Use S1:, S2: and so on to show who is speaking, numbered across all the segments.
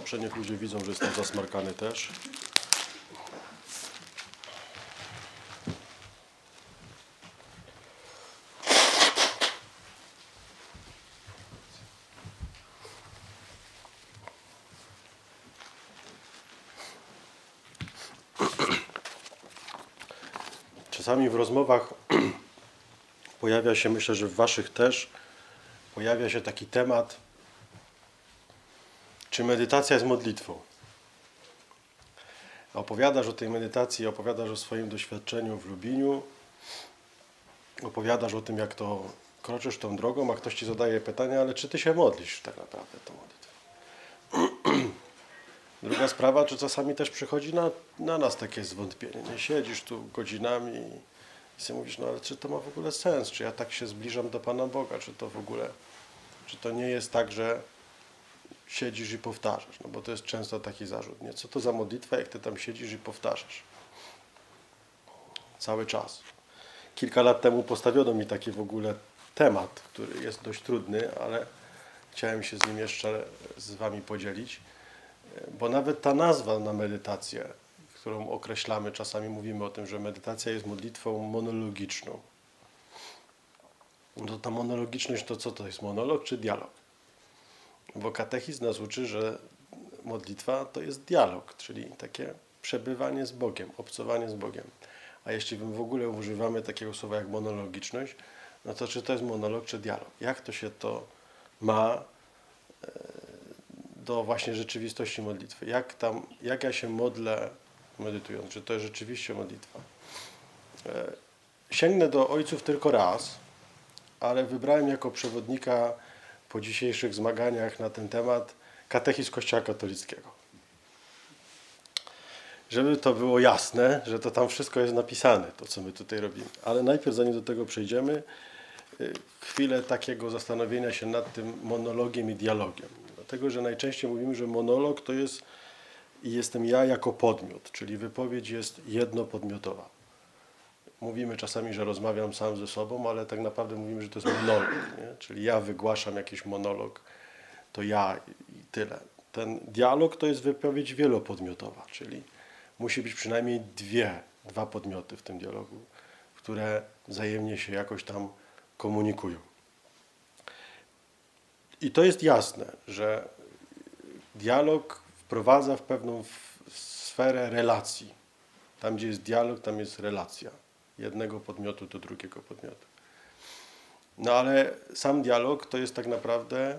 S1: Dobrze, niech ludzie widzą, że jestem zasmarkany też. Czasami w rozmowach pojawia się, myślę, że w waszych też, pojawia się taki temat, czy medytacja jest modlitwą. Opowiadasz o tej medytacji, opowiadasz o swoim doświadczeniu w Lubliniu, opowiadasz o tym, jak to kroczysz tą drogą, a ktoś ci zadaje pytanie, ale czy ty się modlisz tak naprawdę tą modlitwą? Druga sprawa, czy czasami też przychodzi na nas takie zwątpienie. Nie siedzisz tu godzinami i sobie mówisz, no ale czy to ma w ogóle sens? Czy ja tak się zbliżam do Pana Boga? Czy to w ogóle, czy to nie jest tak, że siedzisz i powtarzasz? No bo to jest często taki zarzut, nie? Co to za modlitwa, jak ty tam siedzisz i powtarzasz? Cały czas. Kilka lat temu postawiono mi taki w ogóle temat, który jest dość trudny, ale chciałem się z nim jeszcze z wami podzielić. Bo nawet ta nazwa na medytację, którą określamy, czasami mówimy o tym, że medytacja jest modlitwą monologiczną. No ta monologiczność to co to jest? Monolog czy dialog? Bo katechizm nas uczy, że modlitwa to jest dialog, czyli takie przebywanie z Bogiem, obcowanie z Bogiem. A jeśli my w ogóle używamy takiego słowa jak monologiczność, no to czy to jest monolog czy dialog? Jak to się to ma do właśnie rzeczywistości modlitwy? Jak ja się modlę medytując? Czy to jest rzeczywiście modlitwa? Sięgnę do ojców tylko raz, ale wybrałem jako przewodnika po dzisiejszych zmaganiach na ten temat katechizm Kościoła katolickiego. Żeby to było jasne, że to tam wszystko jest napisane, to co my tutaj robimy. Ale najpierw, zanim do tego przejdziemy, chwilę takiego zastanowienia się nad tym monologiem i dialogiem. Dlatego, że najczęściej mówimy, że monolog to jest i jestem ja jako podmiot, czyli wypowiedź jest jednopodmiotowa. Mówimy czasami, że rozmawiam sam ze sobą, ale tak naprawdę mówimy, że to jest monolog, nie? Czyli ja wygłaszam jakiś monolog, to ja i tyle. Ten dialog to jest wypowiedź wielopodmiotowa, czyli musi być przynajmniej dwa podmioty w tym dialogu, które wzajemnie się jakoś tam komunikują. I to jest jasne, że dialog wprowadza w pewną sferę relacji. Tam, gdzie jest dialog, tam jest relacja. Jednego podmiotu do drugiego podmiotu. No ale sam dialog to jest tak naprawdę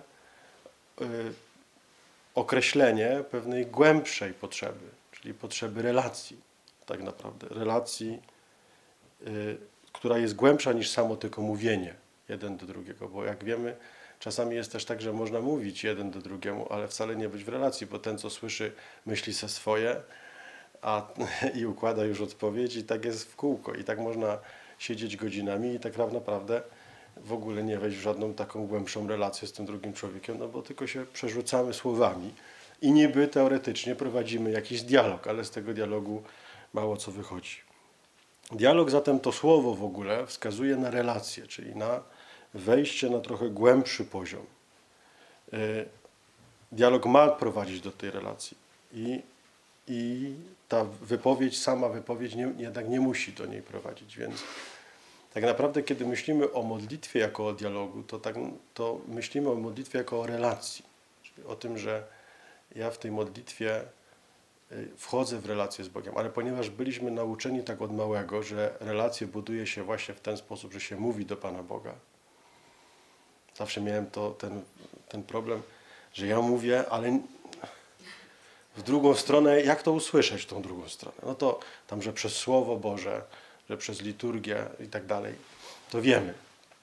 S1: określenie pewnej głębszej potrzeby, czyli potrzeby relacji. Tak naprawdę relacji, która jest głębsza niż samo tylko mówienie jeden do drugiego, bo jak wiemy, czasami jest też tak, że można mówić jeden do drugiemu, ale wcale nie być w relacji, bo ten, co słyszy, myśli se swoje i układa już odpowiedź i tak jest w kółko. I tak można siedzieć godzinami i tak naprawdę w ogóle nie wejść w żadną taką głębszą relację z tym drugim człowiekiem, no bo tylko się przerzucamy słowami i niby teoretycznie prowadzimy jakiś dialog, ale z tego dialogu mało co wychodzi. Dialog zatem to słowo w ogóle wskazuje na relację, czyli na wejście na trochę głębszy poziom. Dialog ma prowadzić do tej relacji i ta wypowiedź, sama wypowiedź jednak nie musi do niej prowadzić, więc tak naprawdę kiedy myślimy o modlitwie jako o dialogu, to myślimy o modlitwie jako o relacji, czyli o tym, że ja w tej modlitwie wchodzę w relację z Bogiem, ale ponieważ byliśmy nauczeni tak od małego, że relacje buduje się właśnie w ten sposób, że się mówi do Pana Boga. Zawsze miałem ten problem, że ja mówię, ale w drugą stronę, jak to usłyszeć, tą drugą stronę? No to tam, że przez Słowo Boże, że przez liturgię i tak dalej, to wiemy.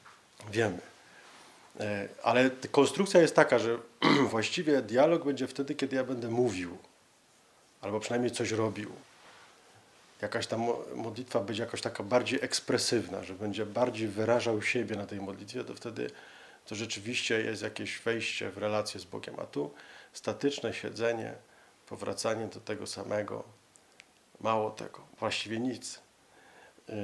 S1: Ale konstrukcja jest taka, że właściwie dialog będzie wtedy, kiedy ja będę mówił, albo przynajmniej coś robił. Jakaś tam modlitwa będzie jakoś taka bardziej ekspresywna, że będzie bardziej wyrażał siebie na tej modlitwie, to wtedy to rzeczywiście jest jakieś wejście w relację z Bogiem. A tu statyczne siedzenie, powracanie do tego samego, mało tego, właściwie nic.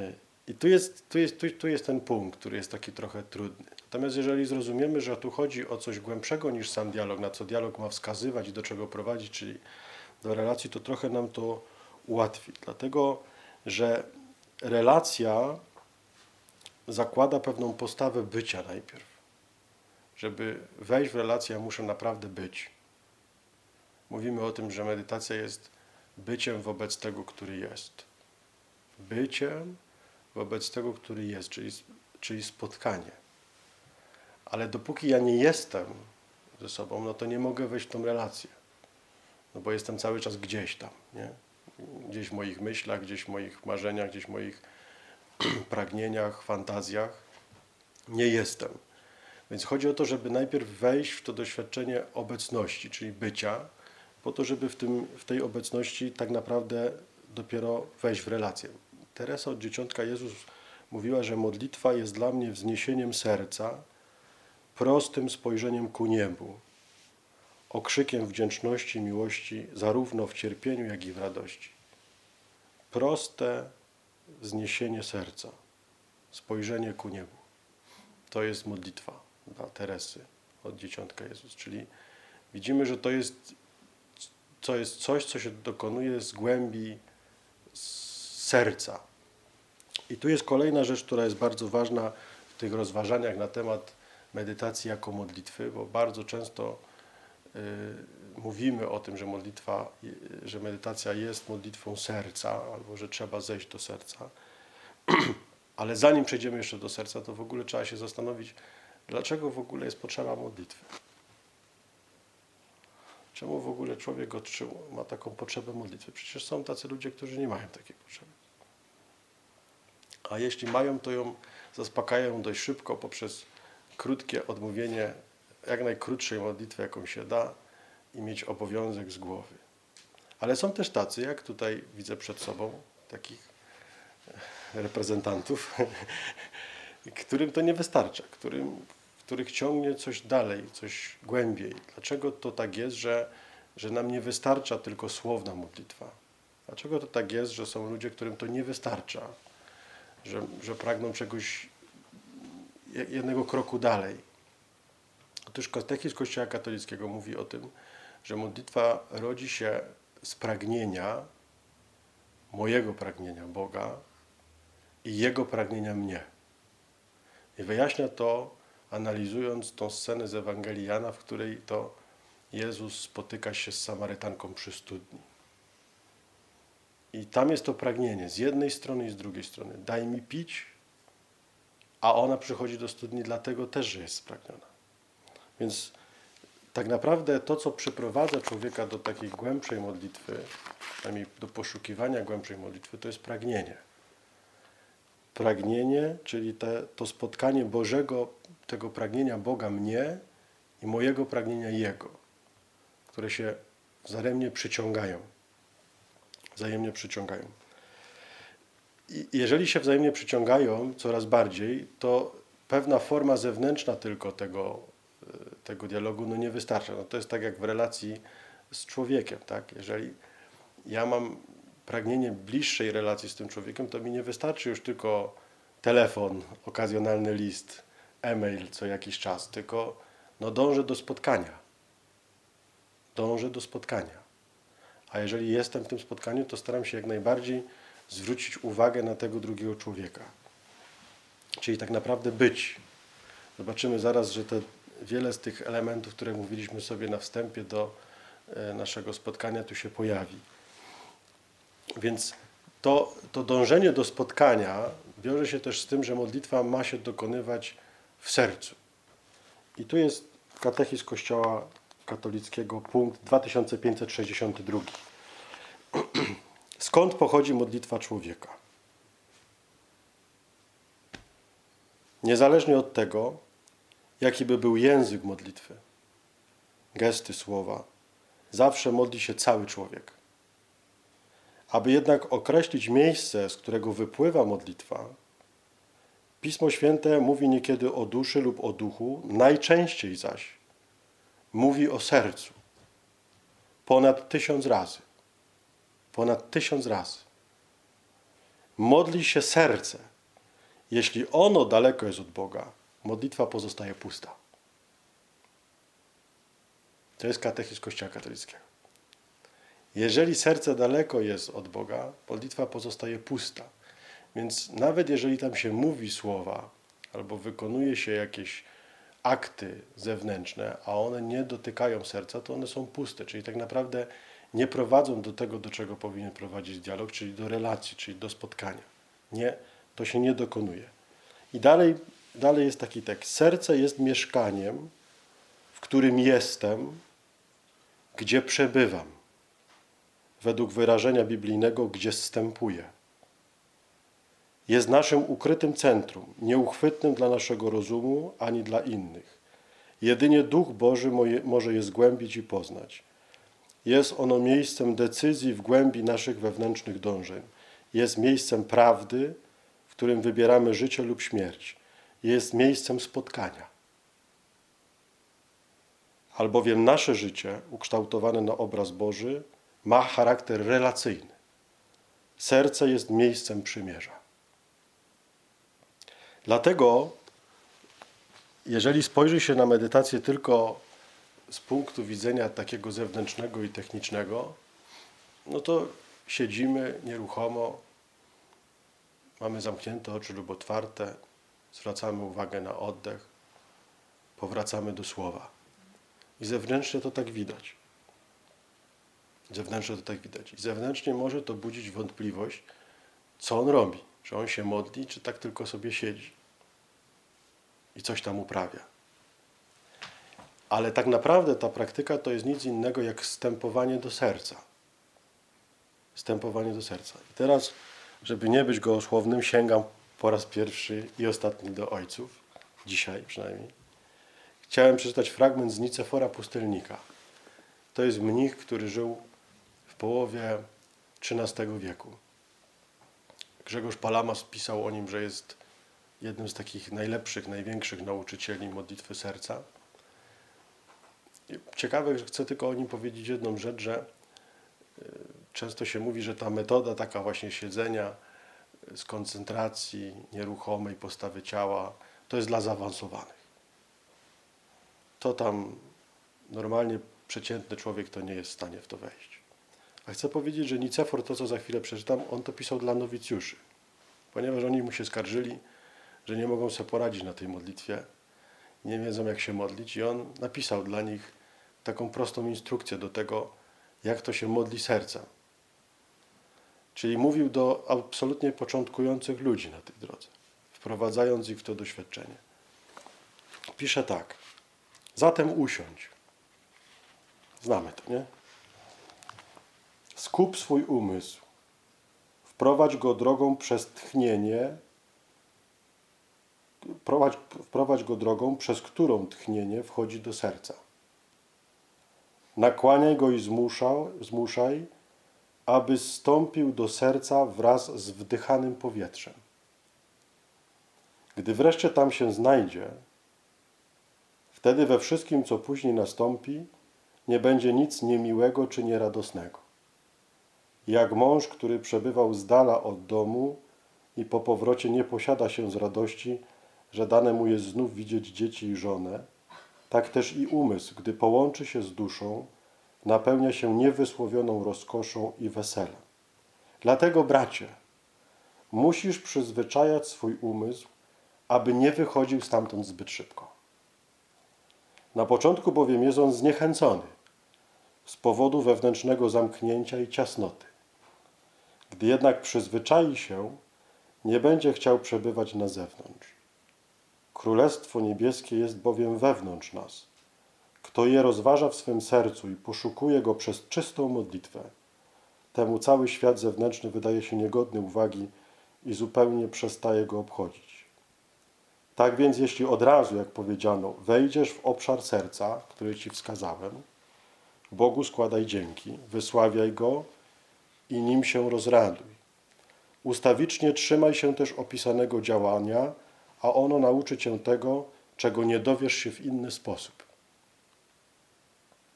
S1: I tu jest ten punkt, który jest taki trochę trudny. Natomiast jeżeli zrozumiemy, że tu chodzi o coś głębszego niż sam dialog, na co dialog ma wskazywać i do czego prowadzić, czyli do relacji, to trochę nam to ułatwi. Dlatego, że relacja zakłada pewną postawę bycia najpierw. Żeby wejść w relację, ja muszę naprawdę być. Mówimy o tym, że medytacja jest byciem wobec tego, który jest. Byciem wobec tego, który jest, czyli spotkanie. Ale dopóki ja nie jestem ze sobą, no to nie mogę wejść w tą relację. No bo jestem cały czas gdzieś tam, nie? Gdzieś w moich myślach, gdzieś w moich marzeniach, gdzieś w moich pragnieniach, fantazjach. Nie jestem. Więc chodzi o to, żeby najpierw wejść w to doświadczenie obecności, czyli bycia, po to, żeby w tej obecności tak naprawdę dopiero wejść w relację. Teresa od Dzieciątka Jezus mówiła, że modlitwa jest dla mnie wzniesieniem serca, prostym spojrzeniem ku niebu, okrzykiem wdzięczności i miłości zarówno w cierpieniu, jak i w radości. Proste wzniesienie serca, spojrzenie ku niebu. To jest modlitwa dla Teresy od Dzieciątka Jezus. Czyli widzimy, że to jest coś, co się dokonuje z głębi serca. I tu jest kolejna rzecz, która jest bardzo ważna w tych rozważaniach na temat medytacji jako modlitwy, bo bardzo często mówimy o tym, że medytacja jest modlitwą serca, albo że trzeba zejść do serca. Ale zanim przejdziemy jeszcze do serca, to w ogóle trzeba się zastanowić, dlaczego w ogóle jest potrzeba modlitwy. Czemu w ogóle człowiek ma taką potrzebę modlitwy? Przecież są tacy ludzie, którzy nie mają takiej potrzeby. A jeśli mają, to ją zaspokajają dość szybko poprzez krótkie odmówienie jak najkrótszej modlitwy, jaką się da i mieć obowiązek z głowy. Ale są też tacy, jak tutaj widzę przed sobą, takich reprezentantów, którym to nie wystarcza, których ciągnie coś dalej, coś głębiej. Dlaczego to tak jest, że nam nie wystarcza tylko słowna modlitwa? Dlaczego to tak jest, że są ludzie, którym to nie wystarcza, że pragną czegoś, jednego kroku dalej? Otóż katechizm Kościoła katolickiego mówi o tym, że modlitwa rodzi się z pragnienia, mojego pragnienia Boga i Jego pragnienia mnie. I wyjaśnia to, analizując tą scenę z Ewangelii Jana, w której to Jezus spotyka się z Samarytanką przy studni. I tam jest to pragnienie z jednej strony i z drugiej strony. Daj mi pić, a ona przychodzi do studni dlatego też, że jest spragniona. Więc tak naprawdę to, co przyprowadza człowieka do takiej głębszej modlitwy, przynajmniej do poszukiwania głębszej modlitwy, to jest pragnienie. Pragnienie, czyli to spotkanie Bożego, tego pragnienia Boga mnie i mojego pragnienia Jego, które się wzajemnie przyciągają. Wzajemnie przyciągają. I jeżeli się wzajemnie przyciągają coraz bardziej, to pewna forma zewnętrzna tylko tego dialogu nie wystarcza. To jest tak jak w relacji z człowiekiem. Tak? Jeżeli ja mam pragnienie bliższej relacji z tym człowiekiem, to mi nie wystarczy już tylko telefon, okazjonalny list, e-mail co jakiś czas, tylko dążę do spotkania. Dążę do spotkania. A jeżeli jestem w tym spotkaniu, to staram się jak najbardziej zwrócić uwagę na tego drugiego człowieka. Czyli tak naprawdę być. Zobaczymy zaraz, że wiele z tych elementów, które mówiliśmy sobie na wstępie do naszego spotkania, tu się pojawi. Więc to dążenie do spotkania wiąże się też z tym, że modlitwa ma się dokonywać w sercu. I tu jest katechizm Kościoła katolickiego, punkt 2562. Skąd pochodzi modlitwa człowieka? Niezależnie od tego, jaki by był język modlitwy, gesty, słowa, zawsze modli się cały człowiek. Aby jednak określić miejsce, z którego wypływa modlitwa, Pismo Święte mówi niekiedy o duszy lub o duchu, najczęściej zaś mówi o sercu. Ponad 1000 razy. Ponad 1000 razy. Modli się serce, Jeśli ono daleko jest od Boga, modlitwa pozostaje pusta. To jest katechizm Kościoła katolickiego. Jeżeli serce daleko jest od Boga, modlitwa pozostaje pusta. Więc nawet jeżeli tam się mówi słowa, albo wykonuje się jakieś akty zewnętrzne, a one nie dotykają serca, to one są puste. Czyli tak naprawdę nie prowadzą do tego, do czego powinien prowadzić dialog, czyli do relacji, czyli do spotkania. Nie, to się nie dokonuje. I dalej jest taki tekst. Serce jest mieszkaniem, w którym jestem, gdzie przebywam. Według wyrażenia biblijnego, gdzie zstępuję. Jest naszym ukrytym centrum, nieuchwytnym dla naszego rozumu, ani dla innych. Jedynie Duch Boży może je zgłębić i poznać. Jest ono miejscem decyzji w głębi naszych wewnętrznych dążeń. Jest miejscem prawdy, w którym wybieramy życie lub śmierć. Jest miejscem spotkania. Albowiem nasze życie, ukształtowane na obraz Boży, ma charakter relacyjny. Serce jest miejscem przymierza. Dlatego, jeżeli spojrzy się na medytację tylko z punktu widzenia takiego zewnętrznego i technicznego, no to siedzimy nieruchomo, mamy zamknięte oczy lub otwarte, zwracamy uwagę na oddech, powracamy do słowa. I zewnętrznie to tak widać. I zewnętrznie może to budzić wątpliwość, co on robi. Czy on się modli, czy tak tylko sobie siedzi i coś tam uprawia. Ale tak naprawdę ta praktyka to jest nic innego jak wstępowanie do serca. Wstępowanie do serca. I teraz, żeby nie być gołosłownym, sięgam po raz pierwszy i ostatni do ojców, dzisiaj przynajmniej. Chciałem przeczytać fragment z Nicefora Pustelnika. To jest mnich, który żył w połowie XIII wieku. Grzegorz Palamas pisał o nim, że jest jednym z takich najlepszych, największych nauczycieli modlitwy serca. Ciekawe, że chcę tylko o nim powiedzieć jedną rzecz, że często się mówi, że ta metoda taka właśnie siedzenia z koncentracji nieruchomej postawy ciała, to jest dla zaawansowanych. To tam normalnie przeciętny człowiek to nie jest w stanie w to wejść. A chcę powiedzieć, że Nicefor, to co za chwilę przeczytam, on to pisał dla nowicjuszy, ponieważ oni mu się skarżyli, że nie mogą sobie poradzić na tej modlitwie, nie wiedzą jak się modlić i on napisał dla nich taką prostą instrukcję do tego, jak to się modli sercem. Czyli mówił do absolutnie początkujących ludzi na tej drodze, wprowadzając ich w to doświadczenie. Pisze tak. Zatem usiądź. Znamy to, nie? Skup swój umysł. Wprowadź go drogą przez tchnienie. Wprowadź go drogą, przez którą tchnienie wchodzi do serca. Nakłaniaj go i zmuszaj, aby zstąpił do serca wraz z wdychanym powietrzem. Gdy wreszcie tam się znajdzie, wtedy we wszystkim, co później nastąpi, nie będzie nic niemiłego czy nieradosnego. Jak mąż, który przebywał z dala od domu i po powrocie nie posiada się z radości, że dane mu jest znów widzieć dzieci i żonę, tak też i umysł, gdy połączy się z duszą, napełnia się niewysłowioną rozkoszą i weselem. Dlatego, bracie, musisz przyzwyczajać swój umysł, aby nie wychodził stamtąd zbyt szybko. Na początku bowiem jest on zniechęcony z powodu wewnętrznego zamknięcia i ciasnoty. Gdy jednak przyzwyczai się, nie będzie chciał przebywać na zewnątrz. Królestwo niebieskie jest bowiem wewnątrz nas. Kto je rozważa w swym sercu i poszukuje go przez czystą modlitwę, temu cały świat zewnętrzny wydaje się niegodny uwagi i zupełnie przestaje go obchodzić. Tak więc, jeśli od razu, jak powiedziano, wejdziesz w obszar serca, który ci wskazałem, Bogu składaj dzięki, wysławiaj Go i nim się rozraduj. Ustawicznie trzymaj się też opisanego działania, a ono nauczy cię tego, czego nie dowiesz się w inny sposób.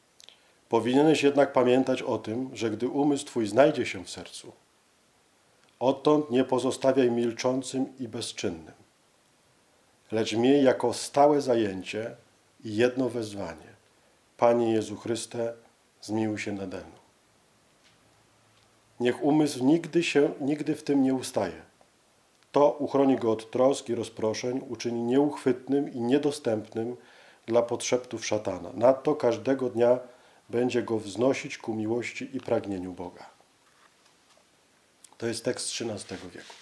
S1: Powinieneś jednak pamiętać o tym, że gdy umysł twój znajdzie się w sercu, Odtąd nie pozostawiaj milczącym i bezczynnym, lecz miej jako stałe zajęcie i jedno wezwanie. Panie Jezu Chryste, zmiłuj się nade mną. Niech umysł nigdy w tym nie ustaje. To uchroni go od trosk i rozproszeń, uczyni nieuchwytnym i niedostępnym dla podszeptów szatana. Nadto każdego dnia będzie go wznosić ku miłości i pragnieniu Boga. To jest tekst XIII wieku.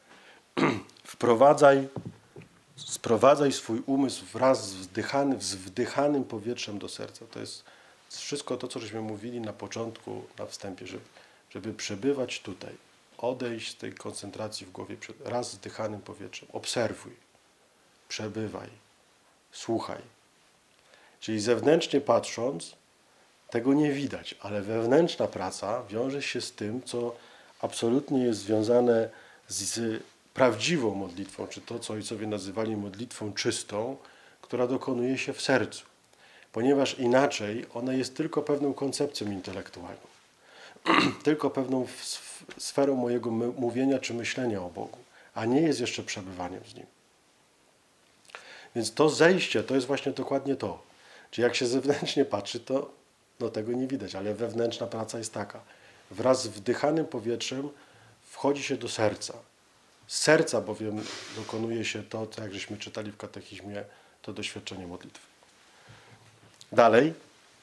S1: Sprowadzaj swój umysł wraz z wdychanym powietrzem do serca. To jest wszystko to, co żeśmy mówili na początku, na wstępie, żeby przebywać tutaj, odejść z tej koncentracji w głowie raz z wdychanym powietrzem. Obserwuj, przebywaj, słuchaj. Czyli zewnętrznie patrząc, tego nie widać, ale wewnętrzna praca wiąże się z tym, co absolutnie jest związane z prawdziwą modlitwą, czy to, co ojcowie nazywali modlitwą czystą, która dokonuje się w sercu. Ponieważ inaczej ona jest tylko pewną koncepcją intelektualną, tylko pewną sferą mojego mówienia czy myślenia o Bogu, a nie jest jeszcze przebywaniem z Nim. Więc to zejście to jest właśnie dokładnie to. Czyli jak się zewnętrznie patrzy, to tego nie widać, ale wewnętrzna praca jest taka. Wraz z wdychanym powietrzem wchodzi się do serca. Z serca bowiem dokonuje się to, co jak żeśmy czytali w katechizmie, to doświadczenie modlitwy. Dalej.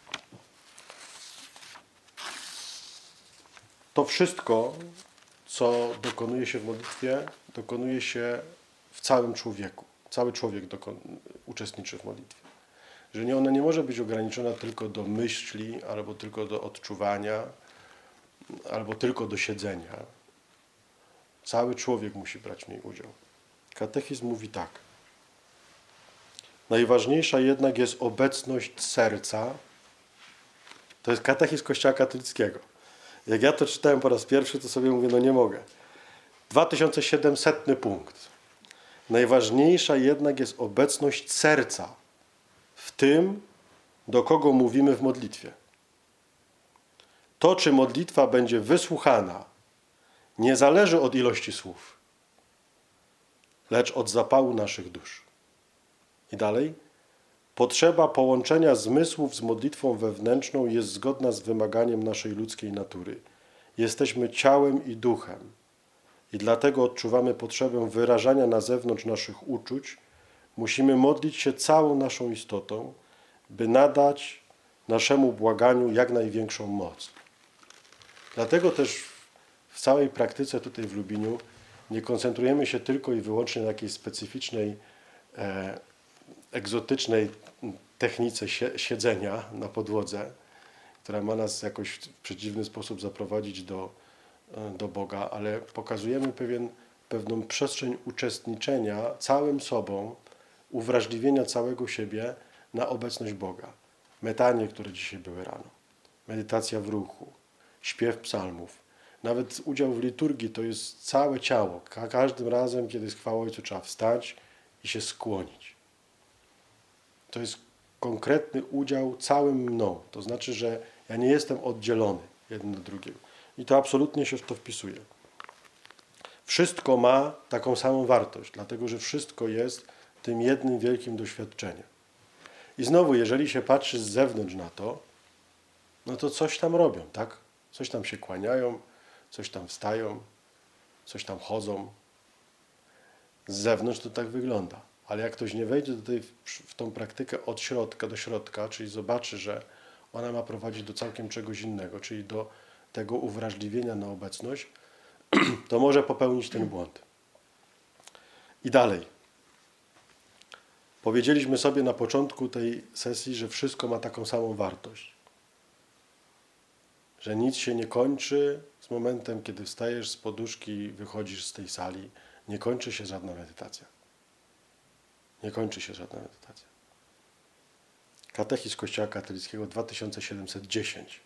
S1: To wszystko, co dokonuje się w modlitwie, dokonuje się w całym człowieku. Cały człowiek uczestniczy w modlitwie. Że ona nie może być ograniczona tylko do myśli, albo tylko do odczuwania, albo tylko do siedzenia. Cały człowiek musi brać w niej udział. Katechizm mówi tak. Najważniejsza jednak jest obecność serca. To jest katechizm Kościoła katolickiego. Jak ja to czytałem po raz pierwszy, to sobie mówię, nie mogę. 2700 punkt. Najważniejsza jednak jest obecność serca w tym, do kogo mówimy w modlitwie. To, czy modlitwa będzie wysłuchana, nie zależy od ilości słów, lecz od zapału naszych dusz. I dalej. Potrzeba połączenia zmysłów z modlitwą wewnętrzną jest zgodna z wymaganiem naszej ludzkiej natury. Jesteśmy ciałem i duchem i dlatego odczuwamy potrzebę wyrażania na zewnątrz naszych uczuć. Musimy modlić się całą naszą istotą, by nadać naszemu błaganiu jak największą moc. Dlatego też w całej praktyce tutaj w Lubiniu nie koncentrujemy się tylko i wyłącznie na jakiejś specyficznej, egzotycznej technice siedzenia na podłodze, która ma nas jakoś w przedziwny sposób zaprowadzić do Boga, ale pokazujemy pewną przestrzeń uczestniczenia całym sobą, uwrażliwienia całego siebie na obecność Boga. Metanie, które dzisiaj były rano, medytacja w ruchu, śpiew psalmów, nawet udział w liturgii to jest całe ciało. Każdym razem, kiedy jest chwała Ojcu, trzeba wstać i się skłonić. To jest konkretny udział całym mną. To znaczy, że ja nie jestem oddzielony jeden od drugiego. I to absolutnie się w to wpisuje. Wszystko ma taką samą wartość, dlatego że wszystko jest tym jednym wielkim doświadczeniem. I znowu, jeżeli się patrzy z zewnątrz na to, no to coś tam robią, tak? Coś tam się kłaniają, coś tam wstają, coś tam chodzą. Z zewnątrz to tak wygląda. Ale jak ktoś nie wejdzie w tą praktykę od środka do środka, czyli zobaczy, że ona ma prowadzić do całkiem czegoś innego, czyli do tego uwrażliwienia na obecność, to może popełnić ten błąd. I dalej. Powiedzieliśmy sobie na początku tej sesji, że wszystko ma taką samą wartość. Że nic się nie kończy z momentem, kiedy wstajesz z poduszki i wychodzisz z tej sali. Nie kończy się żadna medytacja. Nie kończy się żadna medytacja. Katechizm Kościoła katolickiego 2710.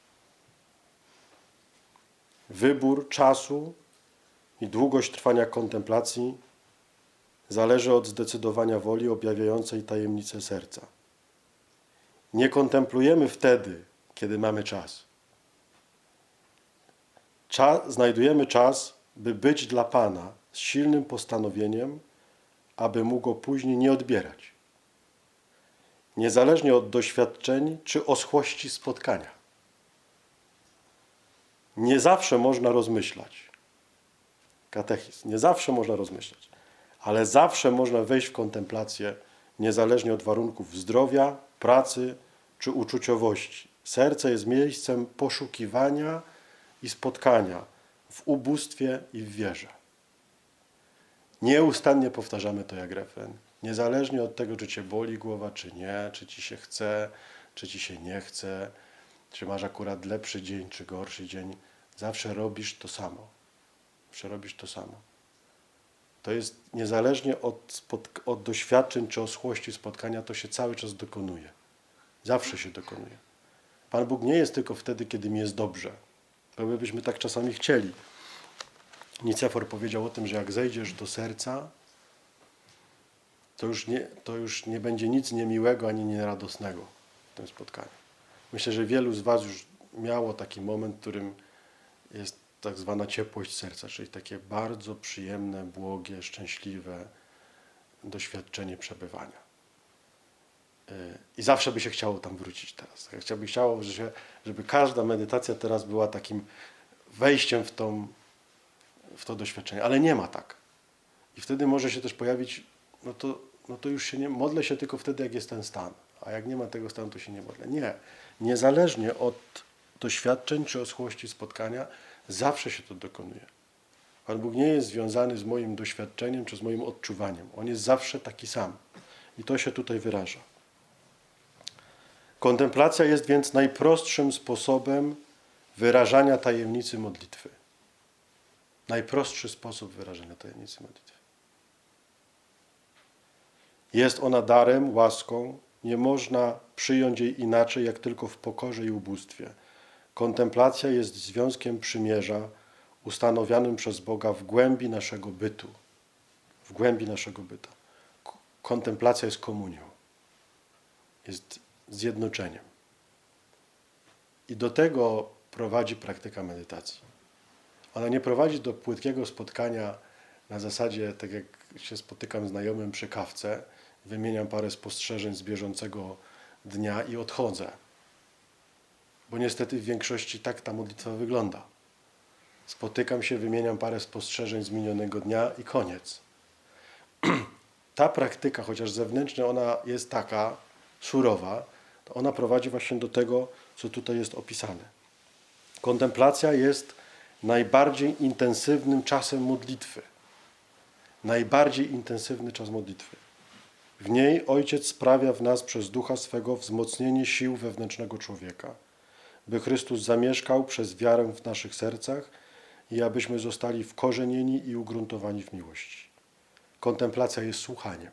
S1: Wybór czasu i długość trwania kontemplacji zależy od zdecydowania woli objawiającej tajemnicę serca. Nie kontemplujemy wtedy, kiedy mamy czas. Znajdujemy czas by być dla Pana z silnym postanowieniem, aby mu go później nie odbierać. Niezależnie od doświadczeń czy oschłości spotkania. Nie zawsze można rozmyślać. Katechizm. Nie zawsze można rozmyślać. Ale zawsze można wejść w kontemplację, niezależnie od warunków zdrowia, pracy czy uczuciowości. Serce jest miejscem poszukiwania i spotkania w ubóstwie i w wierze. Nieustannie powtarzamy to jak refren. Niezależnie od tego, czy cię boli głowa, czy nie, czy ci się chce, czy ci się nie chce, czy masz akurat lepszy dzień, czy gorszy dzień, zawsze robisz to samo. Zawsze robisz to samo. To jest niezależnie od doświadczeń czy oschłości spotkania, to się cały czas dokonuje. Zawsze się dokonuje. Pan Bóg nie jest tylko wtedy, kiedy mi jest dobrze. Bo my byśmy tak czasami chcieli. Nicefor powiedział o tym, że jak zejdziesz do serca, to już nie będzie nic niemiłego ani nieradosnego w tym spotkaniu. Myślę, że wielu z was już miało taki moment, w którym jest tak zwana ciepłość serca, czyli takie bardzo przyjemne, błogie, szczęśliwe doświadczenie przebywania. I zawsze by się chciało tam wrócić teraz. Chciało, żeby każda medytacja teraz była takim wejściem w to doświadczenie. Ale nie ma tak. I wtedy może się też pojawić, no to już się nie modlę się tylko wtedy, jak jest ten stan. A jak nie ma tego stanu, to się nie modlę. Nie. Niezależnie od doświadczeń czy oschłości spotkania, zawsze się to dokonuje. Pan Bóg nie jest związany z moim doświadczeniem czy z moim odczuwaniem. On jest zawsze taki sam. I to się tutaj wyraża. Kontemplacja jest więc najprostszym sposobem wyrażania tajemnicy modlitwy. Najprostszy sposób wyrażenia tajemnicy modlitwy. Jest ona darem, łaską. Nie można przyjąć jej inaczej, jak tylko w pokorze i ubóstwie. Kontemplacja jest związkiem przymierza ustanowionym przez Boga w głębi naszego bytu. W głębi naszego bytu. Kontemplacja jest komunią. Jest zjednoczeniem. I do tego prowadzi praktyka medytacji. Ona nie prowadzi do płytkiego spotkania na zasadzie, tak jak się spotykam z znajomym przy kawce, wymieniam parę spostrzeżeń z bieżącego dnia i odchodzę. Bo niestety w większości tak ta modlitwa wygląda. Spotykam się, wymieniam parę spostrzeżeń z minionego dnia i koniec. Ta praktyka, chociaż zewnętrznie ona jest taka surowa, to ona prowadzi właśnie do tego, co tutaj jest opisane. Kontemplacja jest najbardziej intensywnym czasem modlitwy. Najbardziej intensywny czas modlitwy. W niej Ojciec sprawia w nas przez Ducha swego wzmocnienie sił wewnętrznego człowieka, by Chrystus zamieszkał przez wiarę w naszych sercach i abyśmy zostali wkorzenieni i ugruntowani w miłości. Kontemplacja jest słuchaniem.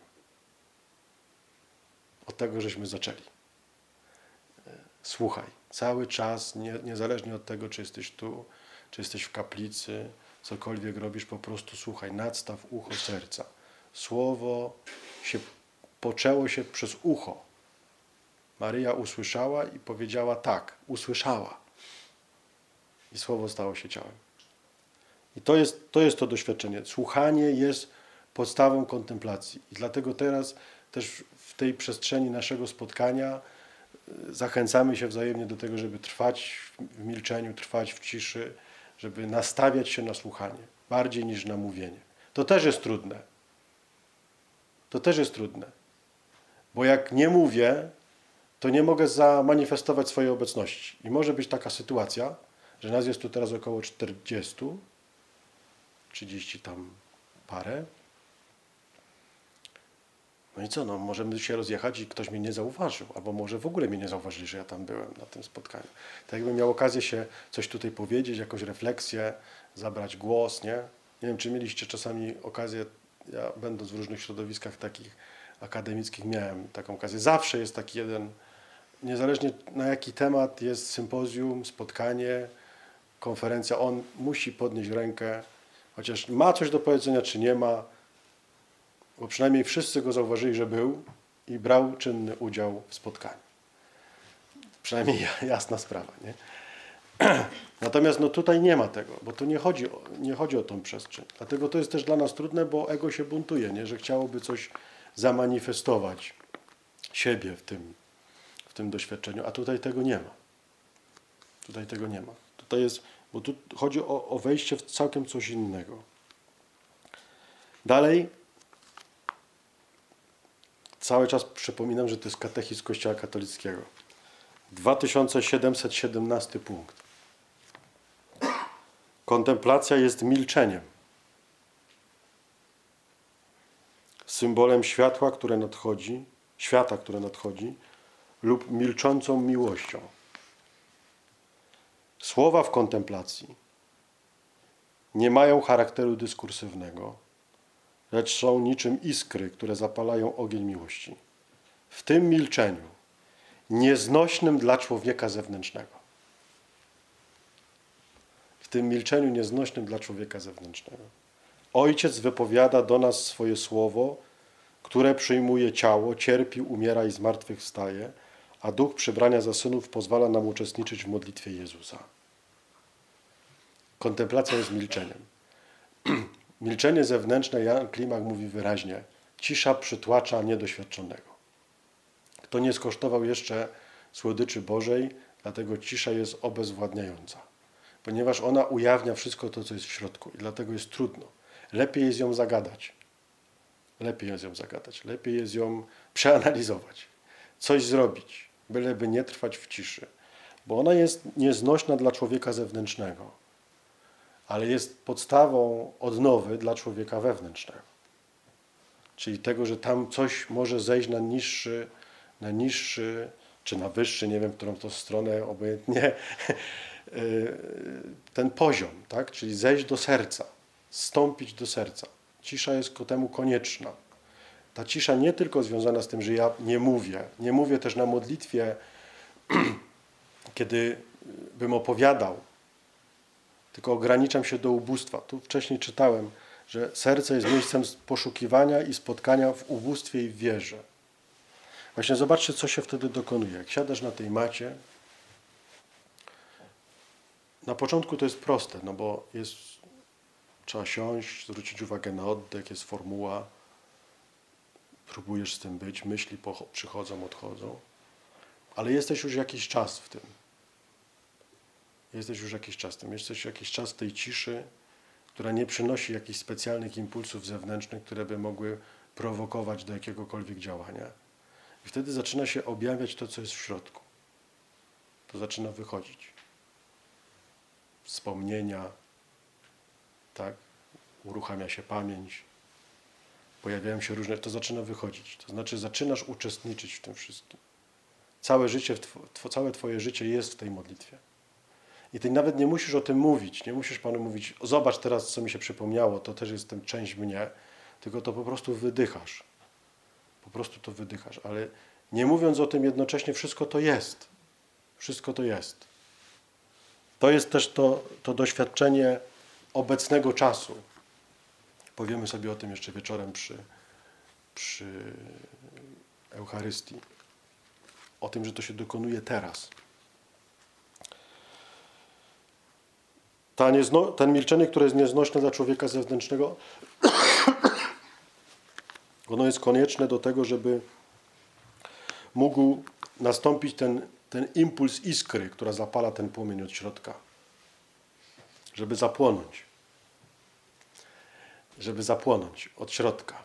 S1: Od tego żeśmy zaczęli. Słuchaj. Cały czas, niezależnie od tego, czy jesteś tu, czy jesteś w kaplicy, cokolwiek robisz, po prostu słuchaj. Nadstaw ucho serca. Słowo poczęło się przez ucho. Maryja usłyszała i powiedziała tak. Usłyszała. I słowo stało się ciałem. I to jest to doświadczenie. Słuchanie jest podstawą kontemplacji. I dlatego teraz też w tej przestrzeni naszego spotkania zachęcamy się wzajemnie do tego, żeby trwać w milczeniu, trwać w ciszy, żeby nastawiać się na słuchanie, bardziej niż na mówienie. To też jest trudne. To też jest trudne. Bo jak nie mówię, to nie mogę zamanifestować swojej obecności. I może być taka sytuacja, że nas jest tu teraz około 40, 30 tam parę. No i co, możemy się rozjechać i ktoś mnie nie zauważył, albo może w ogóle mnie nie zauważyli, że ja tam byłem na tym spotkaniu. Tak jakbym miał okazję się coś tutaj powiedzieć, jakąś refleksję, zabrać głos, nie? Nie wiem, czy mieliście czasami okazję, ja będąc w różnych środowiskach takich akademickich miałem taką okazję. Zawsze jest taki jeden, niezależnie na jaki temat jest sympozjum, spotkanie, konferencja, on musi podnieść rękę, chociaż ma coś do powiedzenia, czy nie ma, bo przynajmniej wszyscy go zauważyli, że był i brał czynny udział w spotkaniu. Przynajmniej jasna sprawa, nie? Natomiast no tutaj nie ma tego, bo tu nie chodzi o tą przestrzeń. Dlatego to jest też dla nas trudne, bo ego się buntuje, nie? Że chciałoby coś zamanifestować siebie w tym doświadczeniu, a tutaj tego nie ma. Tutaj tego nie ma. Tutaj jest, bo tu chodzi o wejście w całkiem coś innego. Dalej, cały czas przypominam, że to jest katechizm Kościoła katolickiego. 2717 punkt. Kontemplacja jest milczeniem. Symbolem świata, które nadchodzi, lub milczącą miłością. Słowa w kontemplacji nie mają charakteru dyskursywnego, lecz są niczym iskry, które zapalają ogień miłości. W tym milczeniu, nieznośnym dla człowieka zewnętrznego. W tym milczeniu nieznośnym dla człowieka zewnętrznego. Ojciec wypowiada do nas swoje słowo, które przyjmuje ciało, cierpi, umiera i zmartwychwstaje, a duch przybrania za synów pozwala nam uczestniczyć w modlitwie Jezusa. Kontemplacja jest milczeniem. Milczenie zewnętrzne, Jan Klimak mówi wyraźnie, cisza przytłacza niedoświadczonego. Kto nie skosztował jeszcze słodyczy Bożej, dlatego cisza jest obezwładniająca. Ponieważ ona ujawnia wszystko to, co jest w środku i dlatego jest trudno. Lepiej jest ją zagadać. Lepiej jest ją przeanalizować. Coś zrobić, byleby nie trwać w ciszy. Bo ona jest nieznośna dla człowieka zewnętrznego, ale jest podstawą odnowy dla człowieka wewnętrznego. Czyli tego, że tam coś może zejść na niższy, czy na wyższy, nie wiem, którą to stronę, obojętnie, ten poziom, tak? Czyli zejść do serca, zstąpić do serca. Cisza jest ku temu konieczna. Ta cisza nie tylko związana z tym, że ja nie mówię też na modlitwie, kiedy bym opowiadał, tylko ograniczam się do ubóstwa. Tu wcześniej czytałem, że serce jest miejscem poszukiwania i spotkania w ubóstwie i w wierze. Właśnie zobaczcie, co się wtedy dokonuje. Jak siadasz na tej macie, na początku to jest proste, no bo trzeba siąść, zwrócić uwagę na oddech, jest formuła, próbujesz z tym być, myśli przychodzą, odchodzą, ale jesteś już jakiś czas w tym. Jesteś jakiś czas tej ciszy, która nie przynosi jakichś specjalnych impulsów zewnętrznych, które by mogły prowokować do jakiegokolwiek działania. I wtedy zaczyna się objawiać to, co jest w środku. To zaczyna wychodzić. Wspomnienia, tak? Uruchamia się pamięć. Pojawiają się różne, to zaczyna wychodzić. To znaczy zaczynasz uczestniczyć w tym wszystkim. Całe Twoje życie jest w tej modlitwie. I Ty nawet nie musisz o tym mówić. Nie musisz Panu mówić, zobacz teraz, co mi się przypomniało, to też jest część mnie. Tylko to po prostu wydychasz. Po prostu to wydychasz. Ale nie mówiąc o tym jednocześnie, wszystko to jest. Wszystko to jest. To jest też to doświadczenie obecnego czasu. Powiemy sobie o tym jeszcze wieczorem przy Eucharystii. O tym, że to się dokonuje teraz. Ten milczenie, które jest nieznośne dla człowieka zewnętrznego, ono jest konieczne do tego, żeby mógł nastąpić ten impuls iskry, która zapala ten płomień od środka. Żeby zapłonąć. Od środka.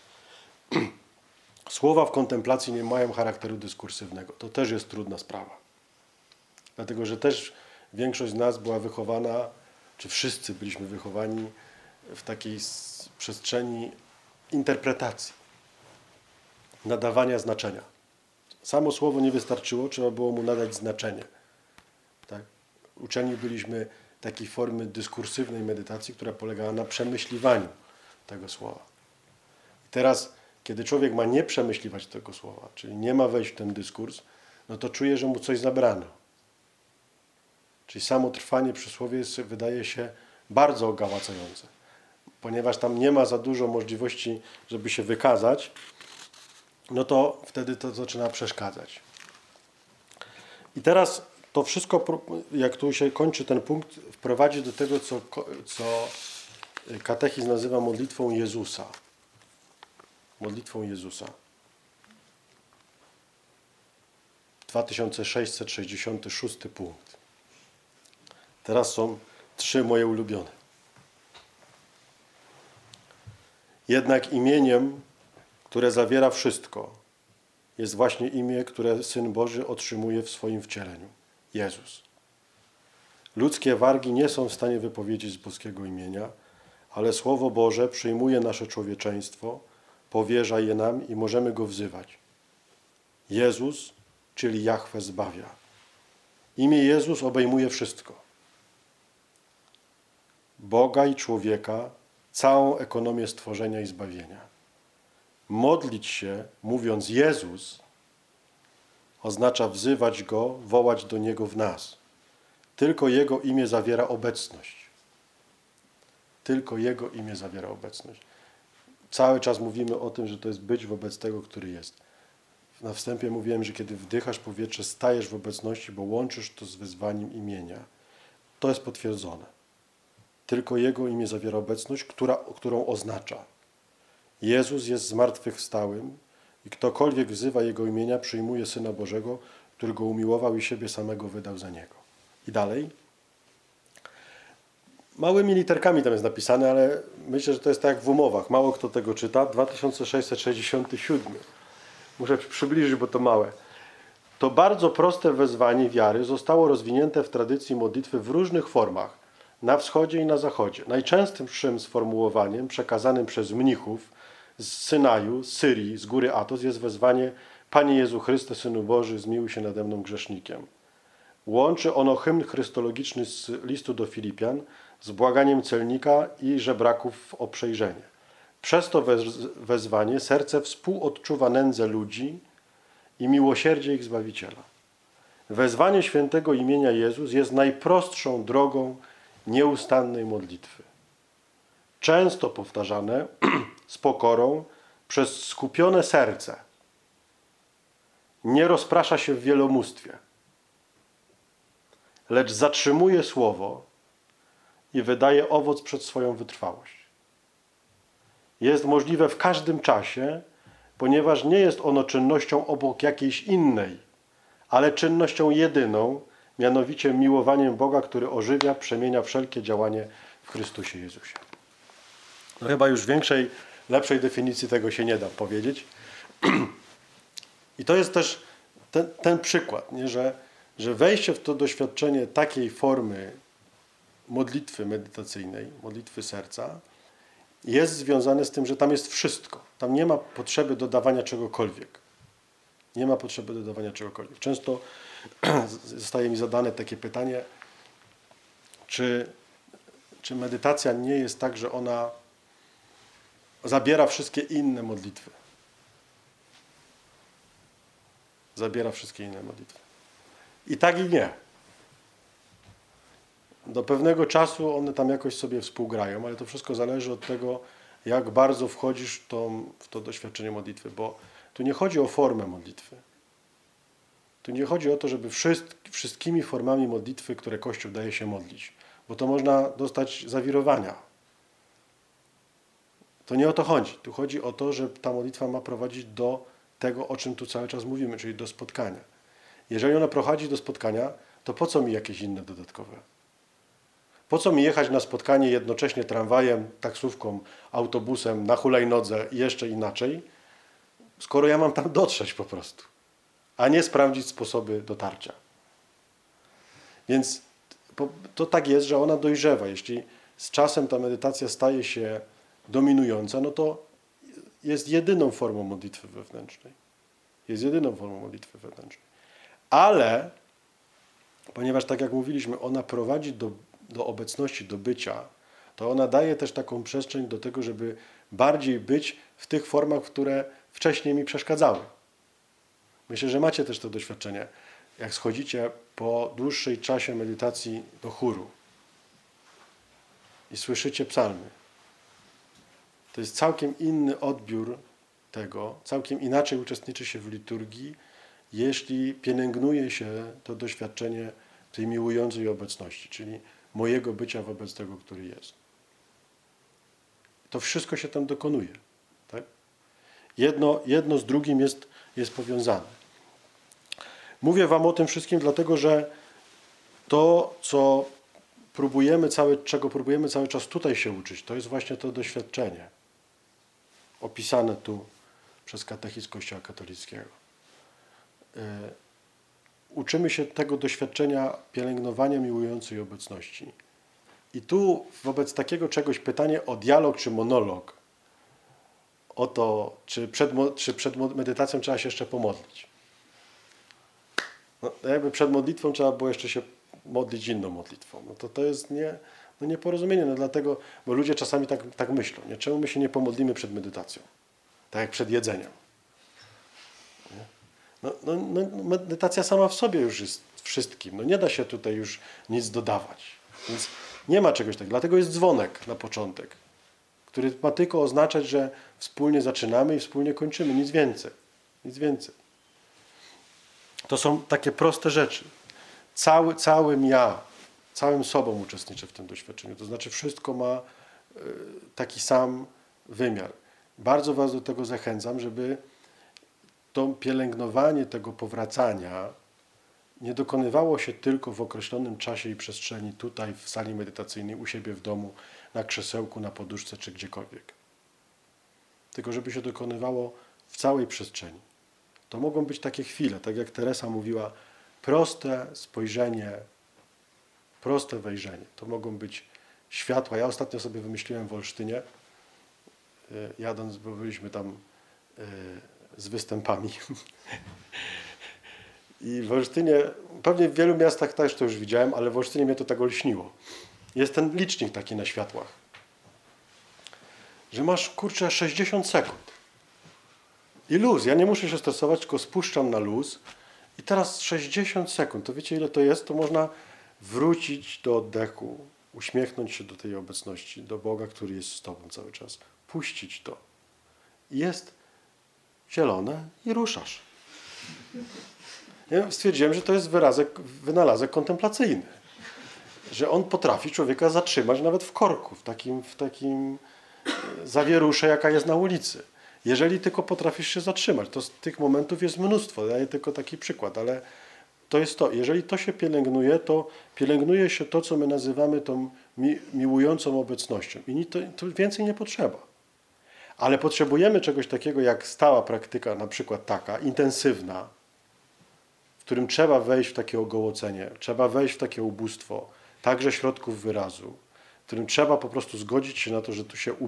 S1: Słowa w kontemplacji nie mają charakteru dyskursywnego. To też jest trudna sprawa. Dlatego, że też większość z nas była wychowana, czy wszyscy byliśmy wychowani w takiej przestrzeni interpretacji, nadawania znaczenia. Samo słowo nie wystarczyło, trzeba było mu nadać znaczenie. Tak? Uczeni byliśmy takiej formy dyskursywnej medytacji, która polegała na przemyśliwaniu tego słowa. I teraz, kiedy człowiek ma nie przemyśliwać tego słowa, czyli nie ma wejść w ten dyskurs, no to czuje, że mu coś zabrano. Czyli samo trwanie przy słowie wydaje się bardzo ogałacające, ponieważ tam nie ma za dużo możliwości, żeby się wykazać, no to wtedy to zaczyna przeszkadzać. I teraz to wszystko, jak tu się kończy ten punkt, wprowadzi do tego, co katechizm nazywa modlitwą Jezusa. Modlitwą Jezusa. 2666 punkt. Teraz są 3 moje ulubione. Jednak imieniem, które zawiera wszystko, jest właśnie imię, które Syn Boży otrzymuje w swoim wcieleniu. Jezus. Ludzkie wargi nie są w stanie wypowiedzieć boskiego imienia, ale Słowo Boże przyjmuje nasze człowieczeństwo, powierza je nam i możemy Go wzywać. Jezus, czyli Jahwe, zbawia. Imię Jezus obejmuje wszystko. Boga i człowieka, całą ekonomię stworzenia i zbawienia. Modlić się, mówiąc Jezus, oznacza wzywać Go, wołać do Niego w nas. Tylko Jego imię zawiera obecność. Tylko Jego imię zawiera obecność. Cały czas mówimy o tym, że to jest być wobec tego, który jest. Na wstępie mówiłem, że kiedy wdychasz powietrze, stajesz w obecności, bo łączysz to z wezwaniem imienia. To jest potwierdzone. Tylko Jego imię zawiera obecność, którą oznacza. Jezus jest zmartwychwstałym i ktokolwiek wzywa Jego imienia, przyjmuje Syna Bożego, który Go umiłował i siebie samego wydał za Niego. I dalej. Małymi literkami tam jest napisane, ale myślę, że to jest tak jak w umowach. Mało kto tego czyta. 2667. Muszę przybliżyć, bo to małe. To bardzo proste wezwanie wiary zostało rozwinięte w tradycji modlitwy w różnych formach, na wschodzie i na zachodzie. Najczęstszym sformułowaniem przekazanym przez mnichów z Synaju, z Syrii, z góry Atos jest wezwanie: Panie Jezu Chryste, Synu Boży, zmiłuj się nade mną grzesznikiem. Łączy ono hymn chrystologiczny z listu do Filipian z błaganiem celnika i żebraków o przejrzenie. Przez to wezwanie serce współodczuwa nędzę ludzi i miłosierdzie ich Zbawiciela. Wezwanie świętego imienia Jezus jest najprostszą drogą nieustannej modlitwy. Często powtarzane z pokorą przez skupione serce. Nie rozprasza się w wielomóstwie, lecz zatrzymuje słowo i wydaje owoc przed swoją wytrwałość. Jest możliwe w każdym czasie, ponieważ nie jest ono czynnością obok jakiejś innej, ale czynnością jedyną, mianowicie miłowaniem Boga, który ożywia, przemienia wszelkie działanie w Chrystusie Jezusie. No chyba już większej, lepszej definicji tego się nie da powiedzieć. I to jest też ten przykład, nie? Że wejście w to doświadczenie takiej formy modlitwy medytacyjnej, modlitwy serca, jest związane z tym, że tam jest wszystko. Tam nie ma potrzeby dodawania czegokolwiek. Nie ma potrzeby dodawania czegokolwiek. Często zostaje mi zadane takie pytanie, czy medytacja nie jest tak, że ona zabiera wszystkie inne modlitwy. Zabiera wszystkie inne modlitwy. I tak i nie. Do pewnego czasu one tam jakoś sobie współgrają, ale to wszystko zależy od tego, jak bardzo wchodzisz w to doświadczenie modlitwy, bo tu nie chodzi o formę modlitwy. Tu nie chodzi o to, żeby wszystkimi formami modlitwy, które Kościół daje się modlić, bo to można dostać zawirowania. To nie o to chodzi. Tu chodzi o to, że ta modlitwa ma prowadzić do tego, o czym tu cały czas mówimy, czyli do spotkania. Jeżeli ona prowadzi do spotkania, to po co mi jakieś inne dodatkowe? Po co mi jechać na spotkanie jednocześnie tramwajem, taksówką, autobusem, na hulajnodze i jeszcze inaczej, skoro ja mam tam dotrzeć po prostu, a nie sprawdzić sposoby dotarcia. Więc to tak jest, że ona dojrzewa. Jeśli z czasem ta medytacja staje się dominująca, no to jest jedyną formą modlitwy wewnętrznej. Jest jedyną formą modlitwy wewnętrznej. Ale, ponieważ tak jak mówiliśmy, ona prowadzi do obecności, do bycia, to ona daje też taką przestrzeń do tego, żeby bardziej być w tych formach, które wcześniej mi przeszkadzały. Myślę, że macie też to doświadczenie. Jak schodzicie po dłuższej czasie medytacji do chóru i słyszycie psalmy, to jest całkiem inny odbiór tego, całkiem inaczej uczestniczy się w liturgii, jeśli pielęgnuje się to doświadczenie tej miłującej obecności, czyli mojego bycia wobec tego, który jest. To wszystko się tam dokonuje. Tak? Jedno z drugim jest powiązane. Mówię wam o tym wszystkim dlatego, że to, czego próbujemy cały czas tutaj się uczyć, to jest właśnie to doświadczenie opisane tu przez katechizm Kościoła katolickiego. Uczymy się tego doświadczenia pielęgnowania miłującej obecności. I tu wobec takiego czegoś pytanie o dialog czy monolog, o to, czy przed medytacją trzeba się jeszcze pomodlić. No, jakby przed modlitwą trzeba było jeszcze się modlić inną modlitwą. No to jest nieporozumienie. No dlatego, bo ludzie czasami tak myślą. Nie? Czemu my się nie pomodlimy przed medytacją? Tak jak przed jedzeniem. Medytacja sama w sobie już jest wszystkim. No nie da się tutaj już nic dodawać. Więc nie ma czegoś takiego. Dlatego jest dzwonek na początek, który ma tylko oznaczać, że wspólnie zaczynamy i wspólnie kończymy. Nic więcej. Nic więcej. To są takie proste rzeczy. Całym ja, całym sobą uczestniczę w tym doświadczeniu. To znaczy wszystko ma taki sam wymiar. Bardzo was do tego zachęcam, żeby to pielęgnowanie tego powracania nie dokonywało się tylko w określonym czasie i przestrzeni, tutaj w sali medytacyjnej, u siebie w domu, na krzesełku, na poduszce czy gdziekolwiek. Tylko żeby się dokonywało w całej przestrzeni. To mogą być takie chwile, tak jak Teresa mówiła, proste spojrzenie, proste wejrzenie. To mogą być światła. Ja ostatnio sobie wymyśliłem w Olsztynie, jadąc, bo byliśmy tam z występami. I w Olsztynie, pewnie w wielu miastach też to już widziałem, ale w Olsztynie mnie to tak olśniło. Jest ten licznik taki na światłach. Że masz, 60 sekund. I luz. Ja nie muszę się stresować, tylko spuszczam na luz. I teraz 60 sekund. To wiecie, ile to jest? To można wrócić do oddechu, uśmiechnąć się do tej obecności, do Boga, który jest z tobą cały czas. Puścić to. I jest zielone i ruszasz. Ja stwierdziłem, że to jest wynalazek kontemplacyjny. Że on potrafi człowieka zatrzymać nawet w korku, w takim zawierusze, jaka jest na ulicy. Jeżeli tylko potrafisz się zatrzymać, to tych momentów jest mnóstwo. Daję tylko taki przykład, ale to jest to. Jeżeli to się pielęgnuje, to pielęgnuje się to, co my nazywamy tą miłującą obecnością. I to więcej nie potrzeba. Ale potrzebujemy czegoś takiego jak stała praktyka, na przykład taka, intensywna, w którym trzeba wejść w takie ogołocenie, trzeba wejść w takie ubóstwo, także środków wyrazu, w którym trzeba po prostu zgodzić się na to, że tu się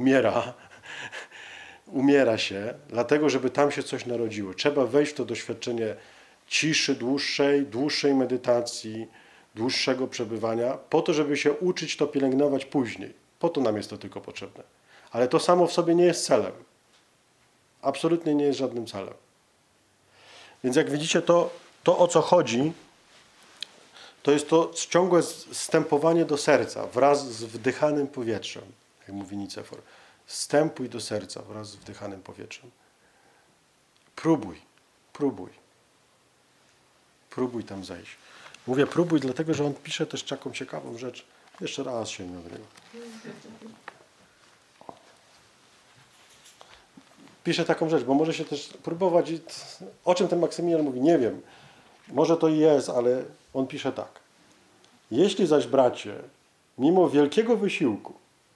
S1: umiera się, dlatego, żeby tam się coś narodziło. Trzeba wejść w to doświadczenie ciszy dłuższej medytacji, dłuższego przebywania, po to, żeby się uczyć to pielęgnować później. Po to nam jest to tylko potrzebne. Ale to samo w sobie nie jest celem. Absolutnie nie jest żadnym celem. Więc jak widzicie, to o co chodzi, to jest to ciągłe zstępowanie do serca wraz z wdychanym powietrzem, jak mówi Nicefor. Wstępuj do serca wraz z wdychanym powietrzem. Próbuj tam zejść. Mówię próbuj, dlatego, że on pisze też taką ciekawą rzecz. Jeszcze raz sięgnę do niego. Pisze taką rzecz, bo może się też próbować, o czym ten Maksymilian mówi, nie wiem. Może to i jest, ale on pisze tak. Jeśli zaś, bracie, mimo wielkiego wysiłku,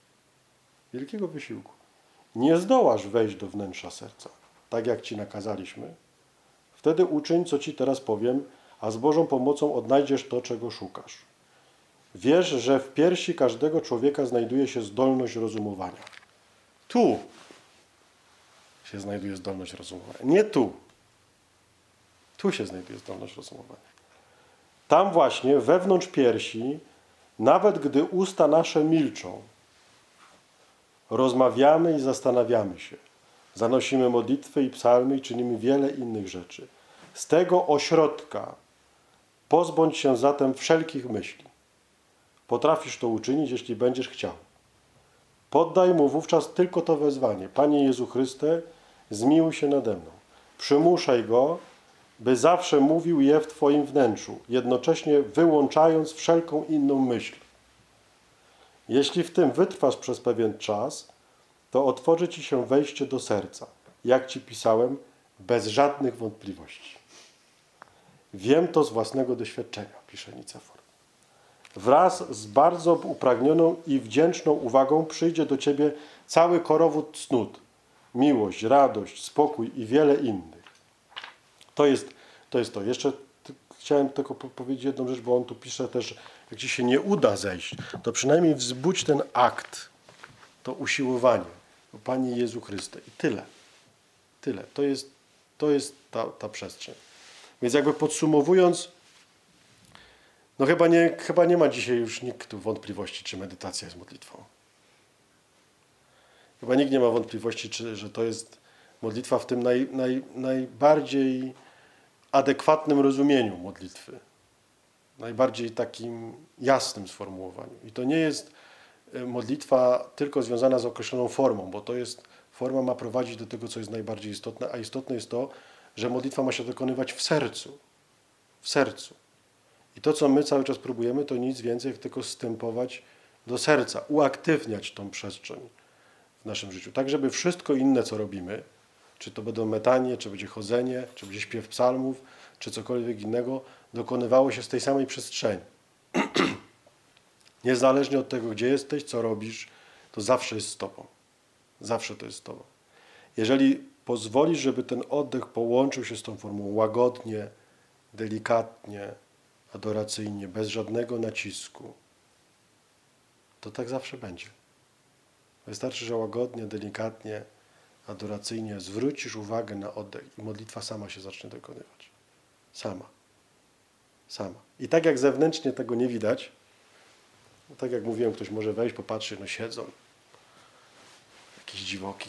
S1: nie zdołasz wejść do wnętrza serca, tak jak ci nakazaliśmy, wtedy uczyń, co ci teraz powiem, a z Bożą pomocą odnajdziesz to, czego szukasz. Wiesz, że w piersi każdego człowieka znajduje się zdolność rozumowania. Tu się znajduje zdolność rozumowania. Nie tu. Tu się znajduje zdolność rozumowania. Tam właśnie, wewnątrz piersi, nawet gdy usta nasze milczą, rozmawiamy i zastanawiamy się. Zanosimy modlitwy i psalmy i czynimy wiele innych rzeczy. Z tego ośrodka pozbądź się zatem wszelkich myśli. Potrafisz to uczynić, jeśli będziesz chciał. Poddaj mu wówczas tylko to wezwanie. Panie Jezu Chryste, zmiłuj się nade mną. Przymuszaj go by zawsze mówił je w Twoim wnętrzu, jednocześnie wyłączając wszelką inną myśl. Jeśli w tym wytrwasz przez pewien czas, to otworzy Ci się wejście do serca, jak Ci pisałem, bez żadnych wątpliwości. Wiem to z własnego doświadczenia, pisze Nicefor. Wraz z bardzo upragnioną i wdzięczną uwagą przyjdzie do Ciebie cały korowód cnót, miłość, radość, spokój i wiele innych. To jest to. Jeszcze chciałem tylko powiedzieć jedną rzecz, bo on tu pisze też, jak Ci się nie uda zejść, to przynajmniej wzbudź ten akt, to usiłowanie o Panie Jezu Chryste. I tyle. Tyle. To jest ta przestrzeń. Więc jakby podsumowując, no chyba nie ma dzisiaj już nikt tu wątpliwości, czy medytacja jest modlitwą. Chyba nikt nie ma wątpliwości, że to jest modlitwa w tym najbardziej adekwatnym rozumieniu modlitwy. Najbardziej takim jasnym sformułowaniu. I to nie jest modlitwa tylko związana z określoną formą, bo forma ma prowadzić do tego, co jest najbardziej istotne, a istotne jest to, że modlitwa ma się dokonywać w sercu. W sercu. I to, co my cały czas próbujemy, to nic więcej, jak tylko zstępować do serca, uaktywniać tą przestrzeń w naszym życiu. Tak, żeby wszystko inne, co robimy, czy to będą metanie, czy będzie chodzenie, czy będzie śpiew psalmów, czy cokolwiek innego, dokonywało się z tej samej przestrzeni. Niezależnie od tego, gdzie jesteś, co robisz, to zawsze jest z Tobą. Zawsze to jest z Tobą. Jeżeli pozwolisz, żeby ten oddech połączył się z tą formą łagodnie, delikatnie, adoracyjnie, bez żadnego nacisku, to tak zawsze będzie. Wystarczy, że łagodnie, delikatnie, adoracyjnie zwrócisz uwagę na oddech i modlitwa sama się zacznie dokonywać. Sama. I tak jak zewnętrznie tego nie widać, tak jak mówiłem, ktoś może wejść, popatrzy, no siedzą jakieś dziwoki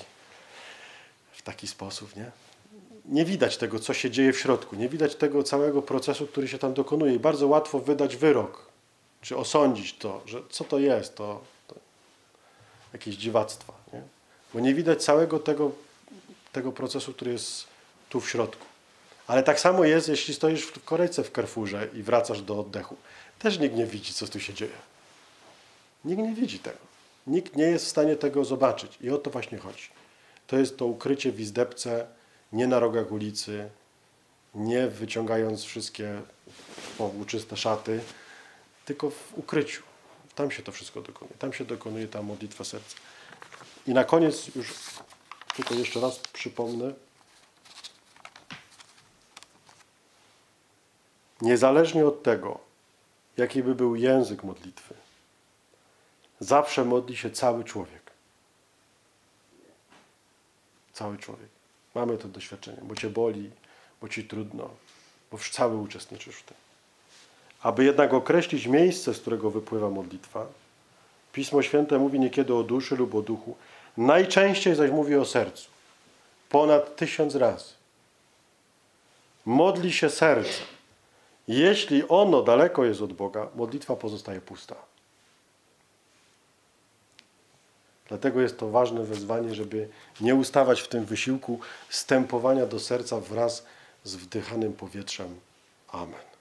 S1: w taki sposób, nie? Nie widać tego, co się dzieje w środku, nie widać tego całego procesu, który się tam dokonuje i bardzo łatwo wydać wyrok, czy osądzić to, że co to jest, to jakieś dziwactwa, nie? Bo nie widać całego tego procesu, który jest tu w środku. Ale tak samo jest, jeśli stoisz w kolejce w Carrefourze i wracasz do oddechu. Też nikt nie widzi, co tu się dzieje. Nikt nie widzi tego. Nikt nie jest w stanie tego zobaczyć. I o to właśnie chodzi. To jest to ukrycie w izdebce, nie na rogach ulicy, nie wyciągając wszystkie powłóczyste szaty, tylko w ukryciu. Tam się to wszystko dokonuje. Tam się dokonuje ta modlitwa serca. I na koniec już tylko jeszcze raz przypomnę. Niezależnie od tego, jaki by był język modlitwy, zawsze modli się cały człowiek. Cały człowiek. Mamy to doświadczenie, bo Cię boli, bo Ci trudno, bo cały uczestniczysz w tym. Aby jednak określić miejsce, z którego wypływa modlitwa, Pismo Święte mówi niekiedy o duszy lub o duchu, najczęściej zaś mówi o sercu. Ponad 1000 razy. Modli się serce. Jeśli ono daleko jest od Boga, modlitwa pozostaje pusta. Dlatego jest to ważne wezwanie, żeby nie ustawać w tym wysiłku stępowania do serca wraz z wdychanym powietrzem. Amen.